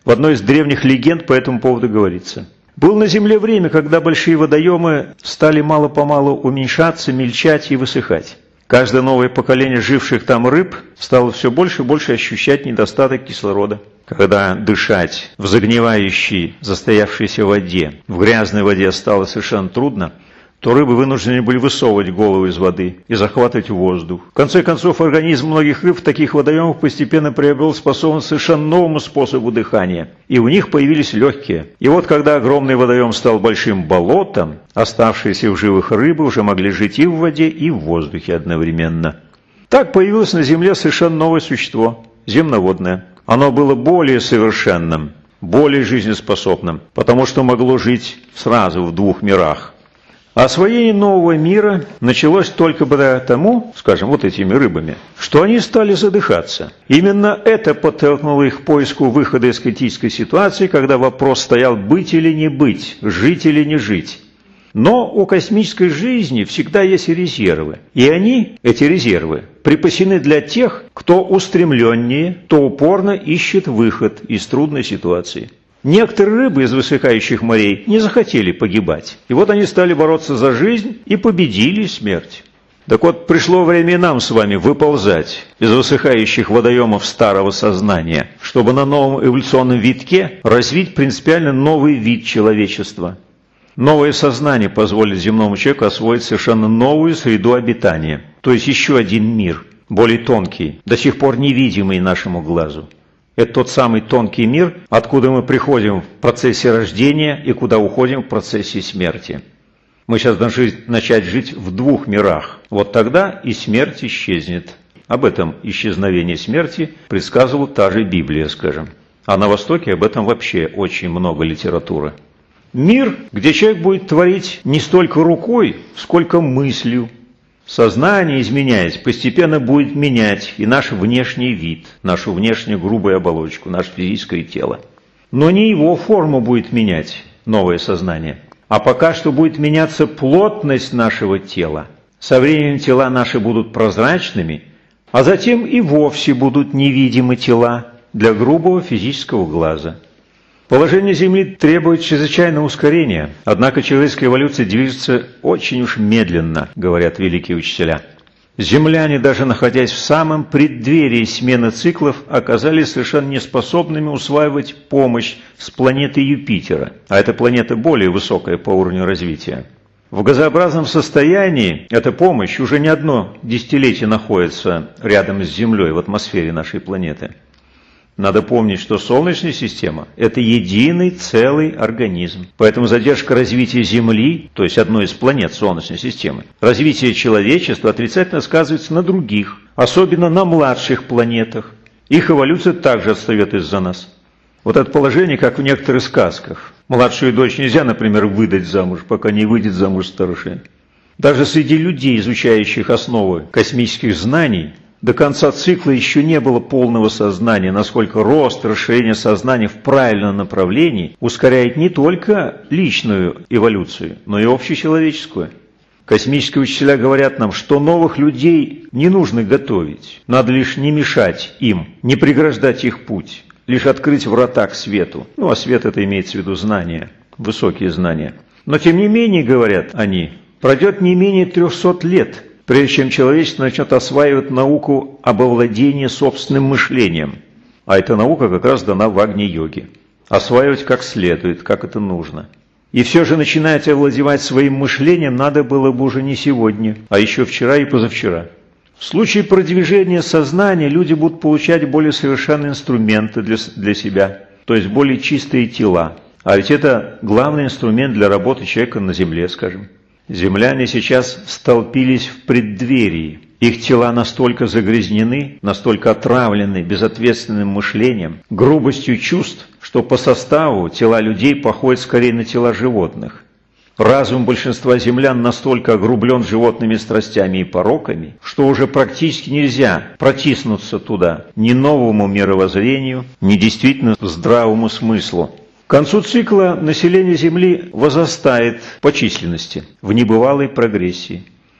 В одной из древних легенд по этому поводу говорится: «Было на земле время, когда большие водоемы стали мало-помалу уменьшаться, мельчать и высыхать. Каждое новое поколение живших там рыб стало все больше и больше ощущать недостаток кислорода. Когда дышать в загнивающей, застоявшейся воде, в грязной воде стало совершенно трудно, то рыбы вынуждены были высовывать голову из воды и захватывать воздух. В конце концов, организм многих рыб в таких водоемах постепенно приобрел способность к совершенно новому способу дыхания, и у них появились легкие. И вот когда огромный водоем стал большим болотом, оставшиеся в живых рыбы уже могли жить и в воде, и в воздухе одновременно. Так появилось на Земле совершенно новое существо – земноводное. Оно было более совершенным, более жизнеспособным, потому что могло жить сразу в двух мирах. Освоение нового мира началось только благодаря тому, скажем, вот этими рыбами, что они стали задыхаться. Именно это подтолкнуло их к поиску выхода из критической ситуации, когда вопрос стоял быть или не быть, жить или не жить. Но у космической жизни всегда есть резервы, и они, эти резервы, припасены для тех, кто устремленнее, кто упорно ищет выход из трудной ситуации. Некоторые рыбы из высыхающих морей не захотели погибать, и вот они стали бороться за жизнь и победили смерть. Так вот, пришло время и нам с вами выползать из высыхающих водоемов старого сознания, чтобы на новом эволюционном витке развить принципиально новый вид человечества. Новое сознание позволит земному человеку освоить совершенно новую среду обитания, то есть еще один мир, более тонкий, до сих пор невидимый нашему глазу. Это тот самый тонкий мир, откуда мы приходим в процессе рождения и куда уходим в процессе смерти. Мы сейчас должны начать жить в двух мирах. Вот тогда и смерть исчезнет. Об этом исчезновении смерти предсказывала та же Библия, скажем. А на Востоке об этом вообще очень много литературы. Мир, где человек будет творить не столько рукой, сколько мыслью. Сознание, изменяясь, постепенно будет менять и наш внешний вид, нашу внешнюю грубую оболочку, наше физическое тело. Но не его форму будет менять новое сознание, а пока что будет меняться плотность нашего тела. Со временем тела наши будут прозрачными, а затем и вовсе будут невидимы тела для грубого физического глаза. Положение Земли требует чрезвычайного ускорения, однако человеческая эволюция движется очень уж медленно, говорят великие учителя. Земляне, даже находясь в самом преддверии смены циклов, оказались совершенно неспособными усваивать помощь с планеты Юпитера, а эта планета более высокая по уровню развития. В газообразном состоянии эта помощь уже не одно десятилетие находится рядом с Землей в атмосфере нашей планеты. Надо помнить, что Солнечная система – это единый целый организм. Поэтому задержка развития Земли, то есть одной из планет Солнечной системы, развитие человечества отрицательно сказывается на других, особенно на младших планетах. Их эволюция также отстает из-за нас. Вот это положение, как в некоторых сказках. Младшую дочь нельзя, например, выдать замуж, пока не выйдет замуж старшая. Даже среди людей, изучающих основы космических знаний, до конца цикла еще не было полного сознания, насколько рост, расширение сознания в правильном направлении ускоряет не только личную эволюцию, но и общечеловеческую. Космические учителя говорят нам, что новых людей не нужно готовить, надо лишь не мешать им, не преграждать их путь, лишь открыть врата к свету. Ну, а свет — это имеется в виду знания, высокие знания. Но тем не менее, говорят они, пройдет не менее 300 лет, прежде чем человечество начнет осваивать науку об овладении собственным мышлением. А эта наука как раз дана в Агни-йоге. Осваивать как следует, как это нужно. И все же начинать овладевать своим мышлением надо было бы уже не сегодня, а еще вчера и позавчера. В случае продвижения сознания люди будут получать более совершенные инструменты для себя, то есть более чистые тела. А ведь это главный инструмент для работы человека на Земле, скажем. Земляне сейчас столпились в преддверии. Их тела настолько загрязнены, настолько отравлены безответственным мышлением, грубостью чувств, что по составу тела людей походят скорее на тела животных. Разум большинства землян настолько огрублен животными страстями и пороками, что уже практически нельзя протиснуться туда ни новому мировоззрению, ни действительно здравому смыслу. К концу цикла население Земли возрастает по численности в небывалой прогрессии.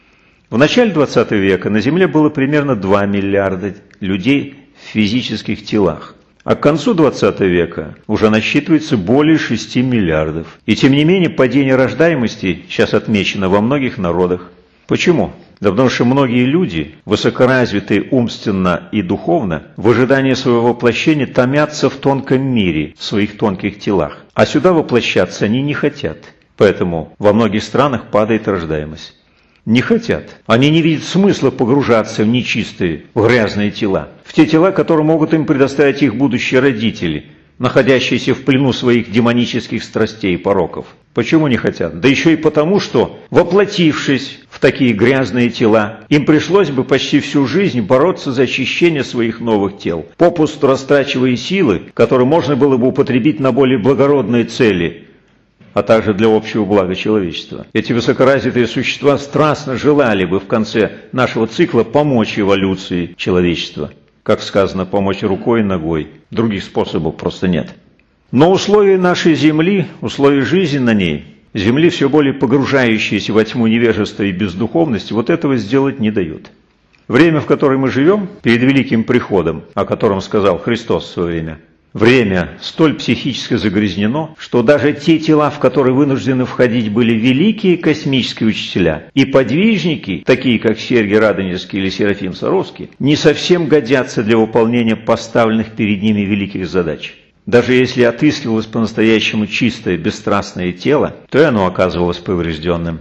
В начале 20 века на Земле было примерно 2 миллиарда людей в физических телах, А к концу 20 века уже насчитывается более 6 миллиардов. И тем не менее падение рождаемости сейчас отмечено во многих народах. Почему? Да потому что многие люди, высокоразвитые умственно и духовно, в ожидании своего воплощения томятся в тонком мире, в своих тонких телах. А сюда воплощаться они не хотят. Поэтому во многих странах падает рождаемость. Не хотят. Они не видят смысла погружаться в нечистые, в грязные тела. В те тела, которые могут им предоставить их будущие родители, находящиеся в плену своих демонических страстей и пороков. Почему не хотят? Да еще и потому, что, воплотившись в такие грязные тела, им пришлось бы почти всю жизнь бороться за очищение своих новых тел, попусту растрачивая силы, которые можно было бы употребить на более благородные цели, а также для общего блага человечества. Эти высокоразвитые существа страстно желали бы в конце нашего цикла помочь эволюции человечества. Как сказано, помочь рукой и ногой. Других способов просто нет. Но условия нашей Земли, условия жизни на ней, Земли, все более погружающиеся во тьму невежества и бездуховности, вот этого сделать не дают. Время, в которое мы живем, перед Великим Приходом, о котором сказал Христос в свое время, время столь психически загрязнено, что даже те тела, в которые вынуждены входить были великие космические учителя и подвижники, такие как Сергий Радонежский или Серафим Саровский, не совсем годятся для выполнения поставленных перед ними великих задач. Даже если отыскивалось по-настоящему чистое, бесстрастное тело, то и оно оказывалось поврежденным.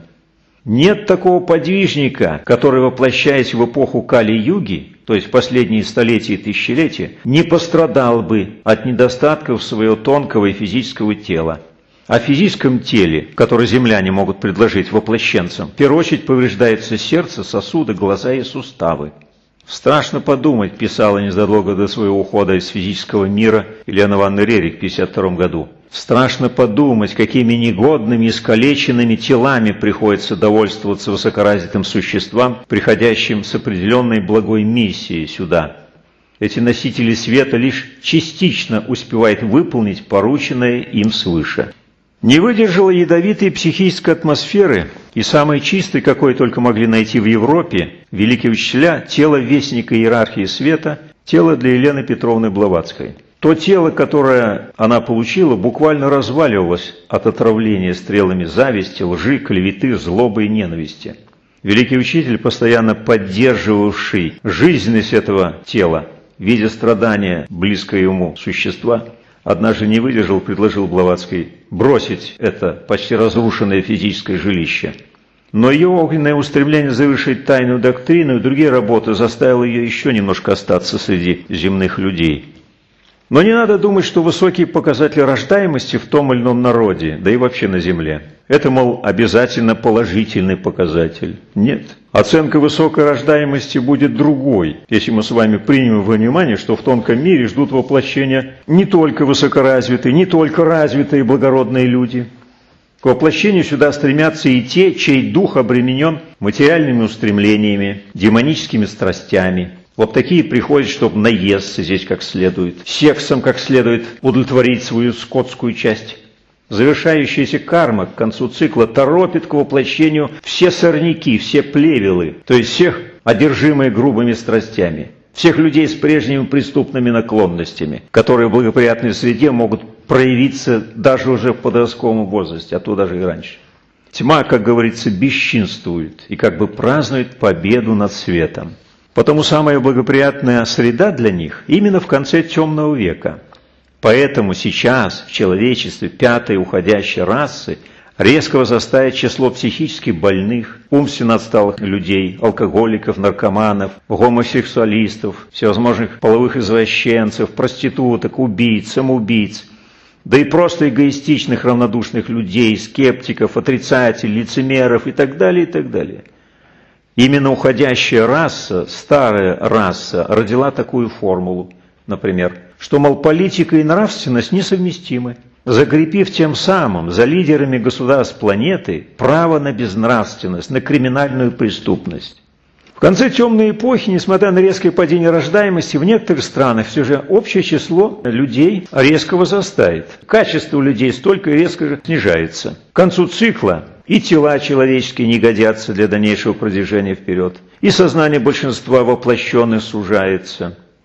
Нет такого подвижника, который, воплощаясь в эпоху Кали-юги, то есть последние столетия и тысячелетия, не пострадал бы от недостатков своего тонкого и физического тела. О физическом теле, которое земляне могут предложить воплощенцам, в первую очередь повреждается сердце, сосуды, глаза и суставы. «Страшно подумать», писала незадолго до своего ухода из физического мира Елена Ивановна Рерих в 1952 году. «Страшно подумать, какими негодными, искалеченными телами приходится довольствоваться высокоразвитым существам, приходящим с определенной благой миссией сюда. Эти носители света лишь частично успевают выполнить порученное им свыше». Не выдержала ядовитой психической атмосферы и самой чистой, какой только могли найти в Европе, великие учителя, тело вестника иерархии света, тело для Елены Петровны Блаватской. То тело, которое она получила, буквально разваливалось от отравления стрелами зависти, лжи, клеветы, злобы и ненависти. Великий учитель, постоянно поддерживавший жизненность этого тела, видя страдания близкого ему существа, однажды не выдержал, предложил Блаватской бросить это почти разрушенное физическое жилище. Но ее огненное устремление завершить тайную доктрину и другие работы заставило ее еще немножко остаться среди земных людей. Но не надо думать, что высокие показатели рождаемости в том или ином народе, да и вообще на земле, это, мол, обязательно положительный показатель. Нет. Оценка высокой рождаемости будет другой, если мы с вами примем во внимание, что в тонком мире ждут воплощения не только высокоразвитые, не только развитые и благородные люди. К воплощению сюда стремятся и те, чей дух обременен материальными устремлениями, демоническими страстями. Вот такие приходят, чтобы наесться здесь как следует, сексом как следует удовлетворить свою скотскую часть. Завершающаяся карма к концу цикла торопит к воплощению все сорняки, все плевелы, то есть всех одержимые грубыми страстями, всех людей с прежними преступными наклонностями, которые в благоприятной среде могут проявиться даже уже в подростковом возрасте, а то даже и раньше. Тьма, как говорится, бесчинствует и как бы празднует победу над светом. Потому самая благоприятная среда для них именно в конце темного века. Поэтому сейчас в человечестве пятой уходящей расы резко возрастает число психически больных, умственно отсталых людей, алкоголиков, наркоманов, гомосексуалистов, всевозможных половых извращенцев, проституток, убийц, самоубийц, да и просто эгоистичных, равнодушных людей, скептиков, отрицателей, лицемеров и так далее, и так далее. Именно уходящая раса, старая раса, родила такую формулу, например, что, мол, политика и нравственность несовместимы, закрепив тем самым за лидерами государств планеты право на безнравственность, на криминальную преступность. В конце темной эпохи, несмотря на резкое падение рождаемости, в некоторых странах все же общее число людей резко возрастает. Качество людей столько резко снижается. К концу цикла и тела человеческие не годятся для дальнейшего продвижения вперед, и сознание большинства воплощенных сужается.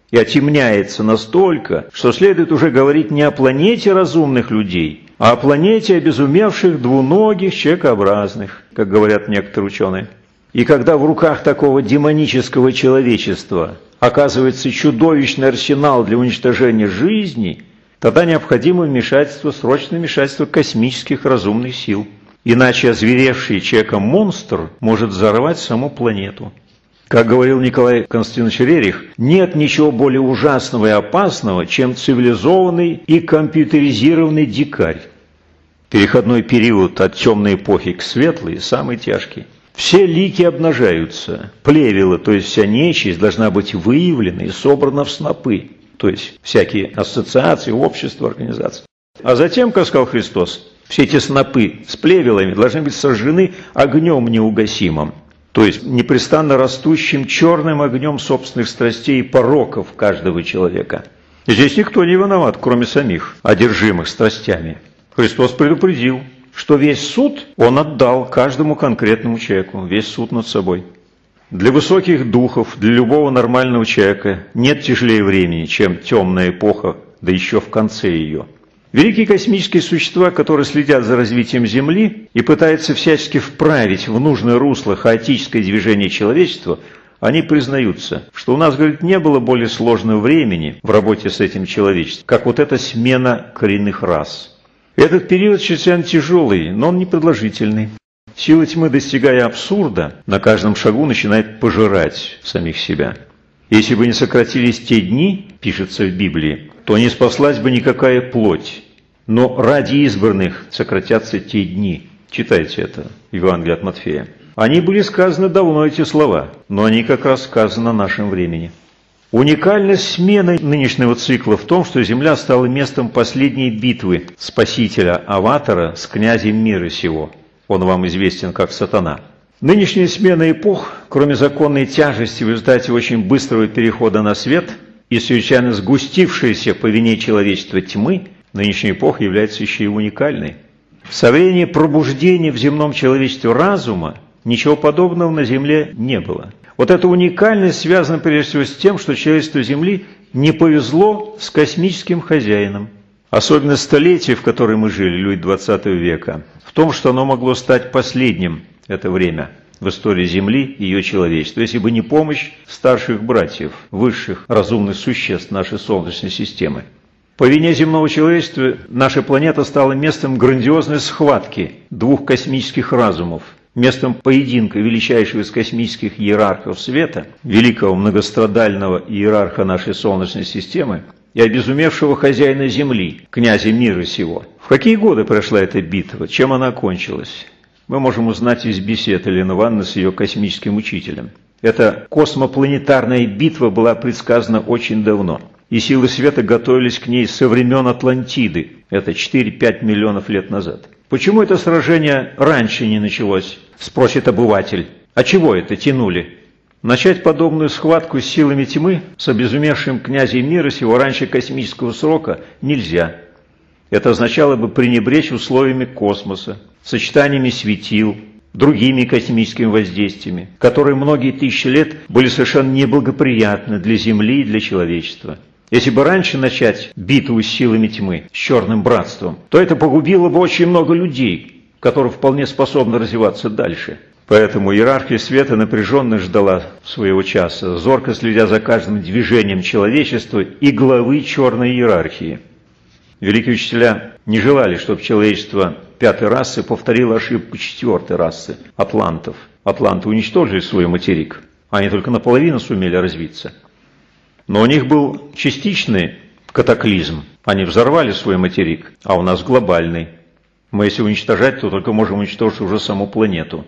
и отемняется настолько, что следует уже говорить не о планете разумных людей, а о планете обезумевших двуногих человекообразных, как говорят некоторые ученые. И когда в руках такого демонического человечества оказывается чудовищный арсенал для уничтожения жизни, тогда необходимо вмешательство, срочное вмешательство космических разумных сил. Иначе озверевший человеком монстр может взорвать саму планету. Как говорил Николай Константинович Рерих, нет ничего более ужасного и опасного, чем цивилизованный и компьютеризированный дикарь. Переходной период от темной эпохи к светлой самый тяжкий. Все лики обнажаются, плевела, то есть вся нечисть должна быть выявлена и собрана в снопы, то есть всякие ассоциации, общества, организации. А затем, как сказал Христос, все эти снопы с плевелами должны быть сожжены огнем неугасимым, то есть непрестанно растущим черным огнем собственных страстей и пороков каждого человека. Здесь никто не виноват, кроме самих, одержимых страстями. Христос предупредил, что весь суд Он отдал каждому конкретному человеку, весь суд над собой. Для высоких духов, для любого нормального человека нет тяжелее времени, чем темная эпоха, да еще в конце ее. Великие космические существа, которые следят за развитием Земли и пытаются всячески вправить в нужное русло хаотическое движение человечества, они признаются, что у нас, говорит, не было более сложного времени в работе с этим человечеством, как вот эта смена коренных рас. Этот период чрезвычайно тяжелый, но он не продолжительный. Сила тьмы, достигая абсурда, на каждом шагу начинает пожирать самих себя. Если бы не сократились те дни, пишется в Библии, то не спаслась бы никакая плоть. Но ради избранных сократятся те дни. Читайте это в Евангелии от Матфея. Они были сказаны давно, эти слова, но они как раз сказаны в нашем времени. Уникальность смены нынешнего цикла в том, что Земля стала местом последней битвы Спасителя-Аватара с князем мира сего. Он вам известен как Сатана. Нынешняя смена эпох, кроме законной тяжести в результате очень быстрого перехода на свет и чрезвычайно сгустившейся по вине человечества тьмы, нынешняя эпоха является еще и уникальной. Со времени пробуждения в земном человечестве разума ничего подобного на Земле не было. Вот эта уникальность связана прежде всего с тем, что человечеству Земли не повезло с космическим хозяином. Особенно столетие, в которое мы жили, люди 20 века, в том, что оно могло стать последним это время в истории Земли и ее человечества, если бы не помощь старших братьев, высших разумных существ нашей Солнечной системы. По вине земного человечества наша планета стала местом грандиозной схватки двух космических разумов, местом поединка величайшего из космических иерархов света, великого многострадального иерарха нашей Солнечной системы и обезумевшего хозяина Земли, князя мира сего. В какие годы прошла эта битва, чем она окончилась? Мы можем узнать из бесед Елены Ивановны с ее космическим учителем. Эта космопланетарная битва была предсказана очень давно, и силы света готовились к ней со времен Атлантиды, это 4-5 миллионов лет назад. Почему это сражение раньше не началось, спросит обыватель. А чего это тянули? Начать подобную схватку с силами тьмы, с обезумевшим князем мира сего раньше космического срока нельзя. Это означало бы пренебречь условиями космоса, сочетаниями светил, другими космическими воздействиями, которые многие тысячи лет были совершенно неблагоприятны для Земли и для человечества. Если бы раньше начать битву с силами тьмы, с черным братством, то это погубило бы очень много людей, которые вполне способны развиваться дальше. Поэтому иерархия света напряженно ждала своего часа, зорко следя за каждым движением человечества и главы черной иерархии. Великие учителя не желали, чтобы человечество пятой расы повторило ошибку четвертой расы – атлантов. Атланты уничтожили свой материк, они только наполовину сумели развиться. Но у них был частичный катаклизм, они взорвали свой материк, а у нас глобальный. Мы если уничтожать, то только можем уничтожить уже саму планету.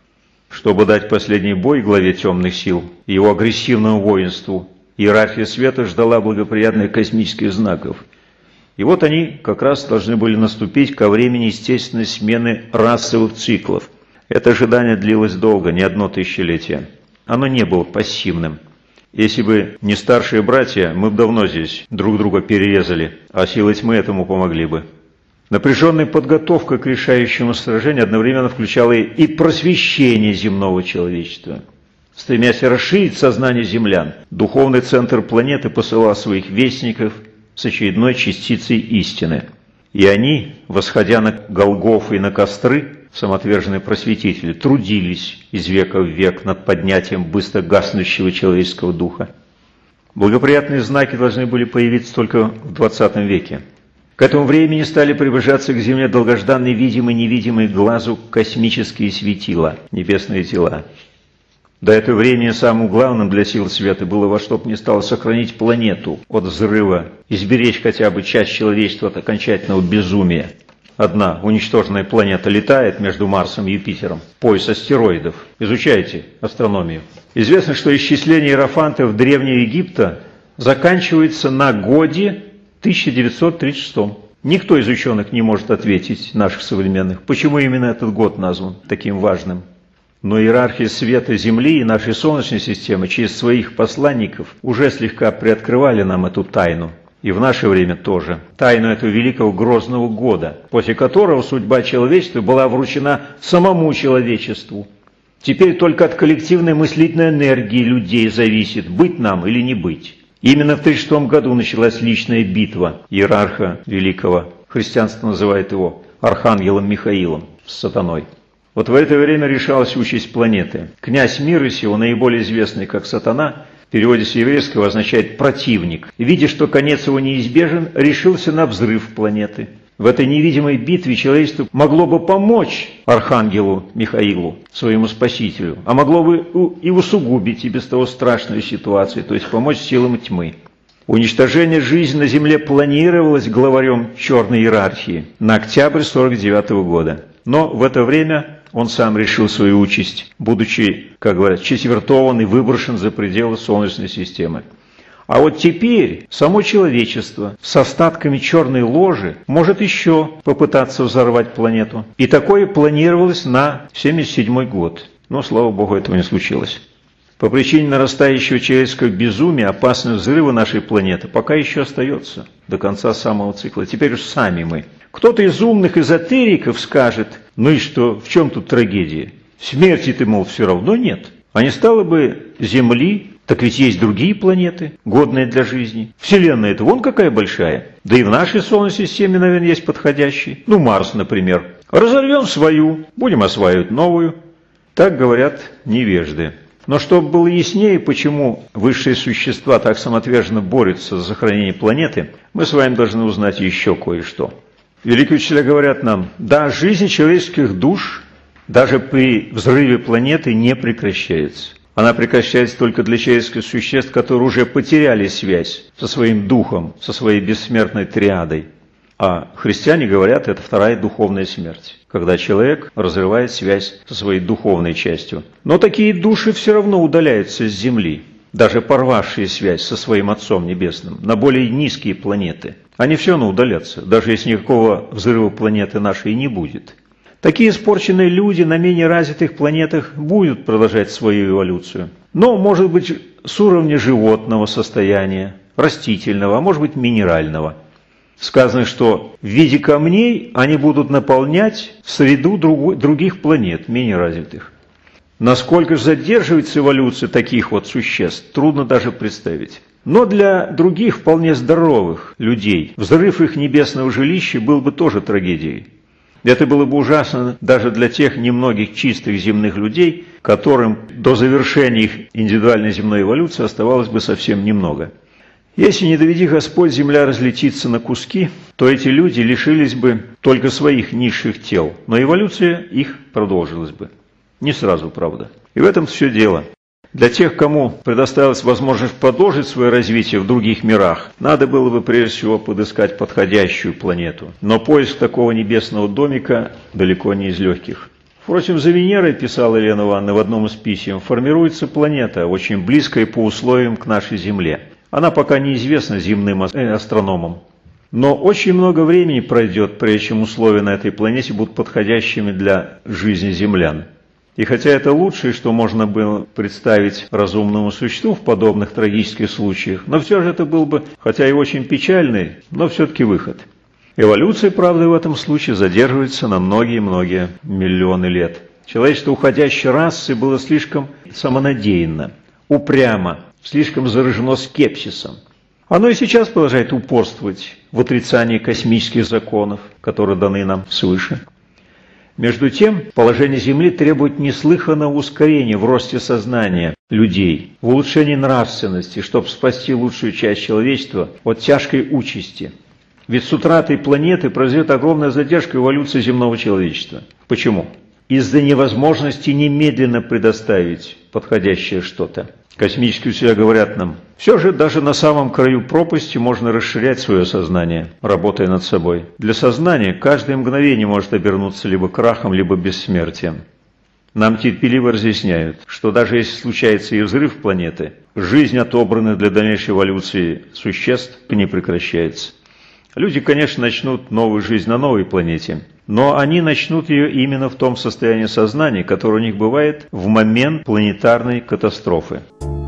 Чтобы дать последний бой главе темных сил и его агрессивному воинству, иерархия света ждала благоприятных космических знаков. И вот они как раз должны были наступить ко времени естественной смены расовых циклов. Это ожидание длилось долго, не одно тысячелетие. Оно не было пассивным. Если бы не старшие братья, мы бы давно здесь друг друга перерезали, а силы тьмы этому помогли бы. Напряженная подготовка к решающему сражению одновременно включала и просвещение земного человечества. стремясь расширить сознание землян, духовный центр планеты посылал своих вестников с очередной частицей истины. И они, восходя на Голгофы и на костры, самоотверженные просветители, трудились из века в век над поднятием быстро гаснущего человеческого духа. Благоприятные знаки должны были появиться только в 20 веке. К этому времени стали приближаться к Земле долгожданные видимые и невидимые глазу космические светила, небесные тела. До этого времени самым главным для сил света было во что бы ни стало сохранить планету от взрыва и сберечь хотя бы часть человечества от окончательного безумия. Одна уничтоженная планета летает между Марсом и Юпитером, пояс астероидов. Изучайте астрономию. Известно, что исчисление иерофантов Древнего Египта заканчивается на годе 1936. Никто из ученых не может ответить, наших современных, почему именно этот год назван таким важным. Но иерархия света Земли и нашей Солнечной системы через своих посланников уже слегка приоткрывали нам эту тайну. И в наше время тоже. Тайну этого великого грозного года, после которого судьба человечества была вручена самому человечеству. Теперь только от коллективной мыслительной энергии людей зависит, быть нам или не быть. Именно в 1936 году началась личная битва иерарха великого, христианство называет его архангелом Михаилом с сатаной. Вот в это время решалась участь планеты. Князь мира сего, наиболее известный как сатана, в переводе с еврейского означает «противник». И, видя, что конец его неизбежен, решился на взрыв планеты. В этой невидимой битве человечество могло бы помочь архангелу Михаилу, своему спасителю, а могло бы и усугубить и без того страшную ситуацию, то есть помочь силам тьмы. Уничтожение жизни на Земле планировалось главарем черной иерархии на октябрь 1949 года. Но в это время он сам решил свою участь, будучи, как говорят, четвертован и выброшен за пределы Солнечной системы. А вот теперь само человечество с остатками черной ложи может еще попытаться взорвать планету. И такое планировалось на 1977 год. Но, слава богу, этого не случилось. По причине нарастающего человеческого безумия опасность взрыва нашей планеты пока еще остается до конца самого цикла. Теперь уж сами мы. Кто-то из умных эзотериков скажет: ну и что, в чем тут трагедия? Смерти-то, мол, все равно нет. А не стало бы Земли, так ведь есть другие планеты, годные для жизни. Вселенная-то вон какая большая. Да и в нашей Солнечной системе, наверное, есть подходящий. Ну, Марс, например. Разорвем свою, будем осваивать новую. Так говорят невежды. Но чтобы было яснее, почему высшие существа так самоотверженно борются за сохранение планеты, мы с вами должны узнать еще кое-что. Великие учителя говорят нам: да, жизнь человеческих душ даже при взрыве планеты не прекращается. Она прекращается только для человеческих существ, которые уже потеряли связь со своим духом, со своей бессмертной триадой. А христиане говорят, это вторая духовная смерть, когда человек разрывает связь со своей духовной частью. Но такие души все равно удаляются с Земли, даже порвавшие связь со своим Отцом Небесным, на более низкие планеты. Они все равно удалятся, даже если никакого взрыва планеты нашей не будет. Такие испорченные люди на менее развитых планетах будут продолжать свою эволюцию. Но, может быть, с уровня животного состояния, растительного, а может быть, минерального. Сказано, что в виде камней они будут наполнять среду других планет, менее развитых. Насколько же задерживается эволюция таких вот существ, трудно даже представить. Но для других вполне здоровых людей взрыв их небесного жилища был бы тоже трагедией. Это было бы ужасно даже для тех немногих чистых земных людей, которым до завершения их индивидуальной земной эволюции оставалось бы совсем немного. Если, не доведи Господь, земля разлетится на куски, то эти люди лишились бы только своих низших тел, но эволюция их продолжилась бы. Не сразу, правда. И в этом все дело. Для тех, кому предоставилась возможность продолжить свое развитие в других мирах, надо было бы прежде всего подыскать подходящую планету. Но поиск такого небесного домика далеко не из легких. Впрочем, за Венерой, писала Елена Ивановна в одном из писем, формируется планета, очень близкая по условиям к нашей Земле. Она пока неизвестна земным астрономам. Но очень много времени пройдет, прежде чем условия на этой планете будут подходящими для жизни землян. И хотя это лучшее, что можно было представить разумному существу в подобных трагических случаях, но все же это был бы, хотя и очень печальный, но все-таки выход. Эволюция, правда, в этом случае задерживается на многие-многие миллионы лет. Человечество уходящей расы было слишком самонадеянно, упрямо, слишком заражено скепсисом. Оно и сейчас продолжает упорствовать в отрицании космических законов, которые даны нам свыше. Между тем, положение Земли требует неслыханного ускорения в росте сознания людей, в улучшении нравственности, чтобы спасти лучшую часть человечества от тяжкой участи. Ведь с утратой планеты произойдет огромная задержка эволюции земного человечества. Почему? Из-за невозможности немедленно предоставить подходящее что-то. Космические учителя говорят нам, все же даже на самом краю пропасти можно расширять свое сознание, работая над собой. Для сознания каждое мгновение может обернуться либо крахом, либо бессмертием. Нам терпеливо разъясняют, что даже если случается и взрыв планеты, жизнь отобранных для дальнейшей эволюции существ не прекращается. Люди, конечно, начнут новую жизнь на новой планете, но они начнут ее именно в том состоянии сознания, которое у них бывает в момент планетарной катастрофы.